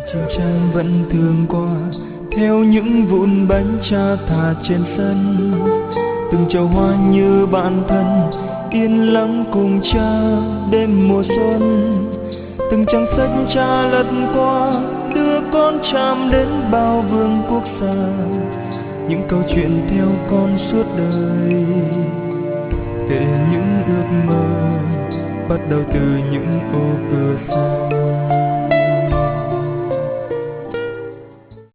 chim trắng vẫn thường qua theo những vụn bánh cha thả trên sân. Từng chậu hoa như bạn thân yên lặng cùng cha đêm mùa xuân. Từng trang sách cha lật qua đưa con chạm đến bao vương quốc xa. Những câu chuyện theo con suốt đời, kể những ước mơ bắt đầu từ những ô cửa xa.